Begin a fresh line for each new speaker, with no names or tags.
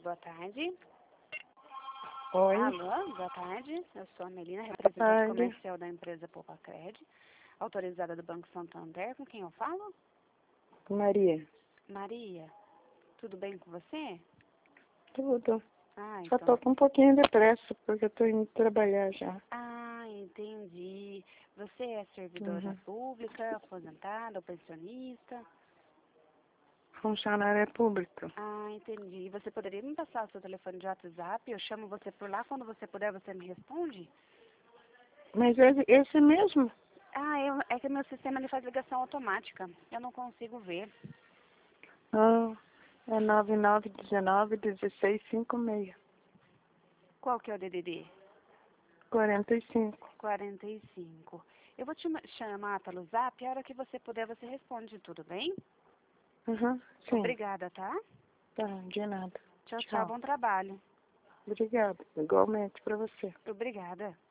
boa tarde.
Oi.
Alô, boa tarde. Eu sou a Melina,
Boa
representante
tarde.
comercial da empresa Poupa-Cred, autorizada do Banco Santander. Com quem eu falo?
Maria.
Maria, tudo bem com você?
Tudo.
Ah,
Só tô
então.
com um pouquinho de pressa, porque eu tô indo trabalhar já.
Ah, entendi. Você é servidora
Uhum.
pública, aposentada ou pensionista?
Funcionária pública.
Ah, entendi. Você poderia me passar o seu telefone de WhatsApp? Eu chamo você por lá. Quando você puder, você me responde?
Mas esse mesmo?
É que meu sistema ele faz ligação automática. Eu não consigo ver.
Ah, é 9919-1656.
Qual que é o DDD?
45.
45. Eu vou te chamar pelo Zap. A hora que você puder, você responde, tudo bem?
Uhum, sim.
Obrigada, tá?
Tá, de nada.
Tchau, tchau.
Tchau.
Bom trabalho.
Obrigada. Igualmente pra você.
Obrigada.